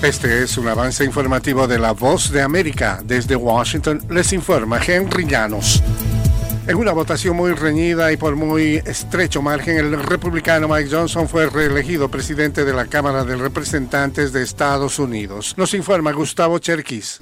Este es un avance informativo de La Voz de América. Desde Washington les informa Henry Llanos. En una votación muy reñida y por muy estrecho margen, el republicano Mike Johnson fue reelegido presidente de la Cámara de Representantes de Estados Unidos. Nos informa Gustavo Cherkis.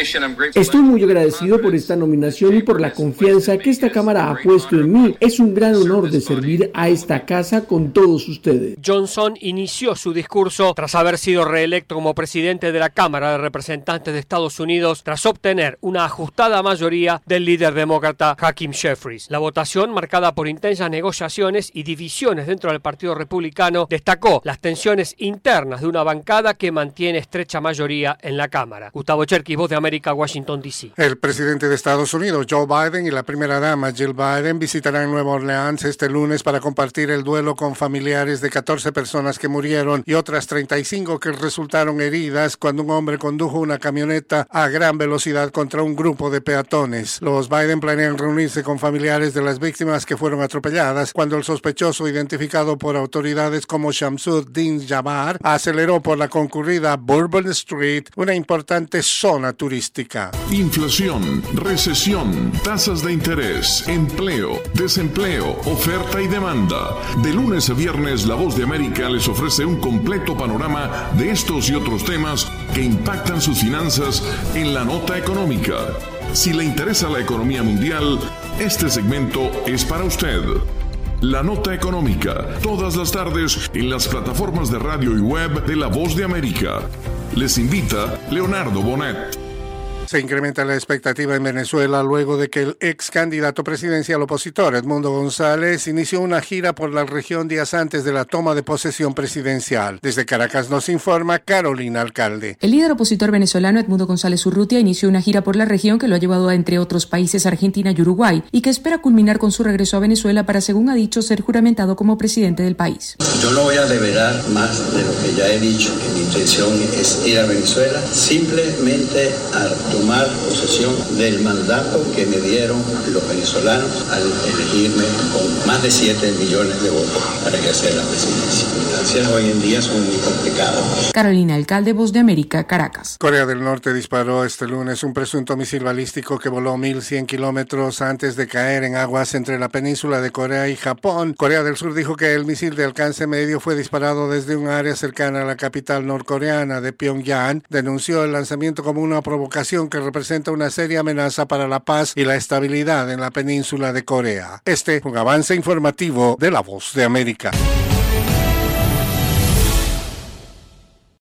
Estoy muy agradecido por esta nominación y por la confianza que esta Cámara ha puesto en mí. Es un gran honor de servir a esta casa con todos ustedes. Johnson inició su discurso tras haber sido reelecto como presidente de la Cámara de Representantes de Estados Unidos tras obtener una ajustada mayoría del líder demócrata Hakeem Jeffries. La votación, marcada por intensas negociaciones y divisiones dentro del Partido Republicano, destacó las tensiones internas de una bancada que mantiene estrecha mayoría en la Cámara. Gustavo Cherkis, Voz de América, Washington, D.C. El presidente de Estados Unidos, Joe Biden, y la primera dama, Jill Biden, visitarán Nueva Orleans este lunes para compartir el duelo con familiares de 14 personas que murieron y otras 35 que resultaron heridas cuando un hombre condujo una camioneta a gran velocidad contra un grupo de peatones. Los Biden planean reunirse con familiares de las víctimas que fueron atropelladas cuando el sospechoso, identificado por autoridades como Shamsuddin Jabbar, aceleró por la concurrida Bourbon Street, una importante zona turística. Inflación, recesión, tasas de interés, empleo, desempleo, oferta y demanda. De lunes a viernes, La Voz de América les ofrece un completo panorama de estos y otros temas que impactan sus finanzas en la nota económica. Si le interesa la economía mundial, este segmento es para usted. La Nota Económica, todas las tardes en las plataformas de radio y web de La Voz de América. Les invita Leonardo Bonet. Se incrementa la expectativa en Venezuela luego de que el ex candidato presidencial opositor Edmundo González inició una gira por la región días antes de la toma de posesión presidencial. Desde Caracas nos informa Carolina Alcalde. El líder opositor venezolano Edmundo González Urrutia inició una gira por la región que lo ha llevado a, entre otros países, Argentina y Uruguay, y que espera culminar con su regreso a Venezuela para, según ha dicho, ser juramentado como presidente del país. Yo no voy a develar más de lo que ya he dicho, que mi intención es ir a Venezuela simplemente a tomar posesión del mandato que me dieron los venezolanos al elegirme con más de 7 millones de votos para ejercer la presidencia. Las circunstancias hoy en día son muy complicadas. Carolina Alcalde, Voz de América, Caracas. Corea del Norte disparó este lunes un presunto misil balístico que voló 1.100 kilómetros antes de caer en aguas entre la península de Corea y Japón. Corea del Sur dijo que el misil de alcance medio fue disparado desde un área cercana a la capital norcoreana de Pyongyang. Denunció el lanzamiento como una provocación que representa una seria amenaza para la paz y la estabilidad en la península de Corea. Este, un avance informativo de La Voz de América.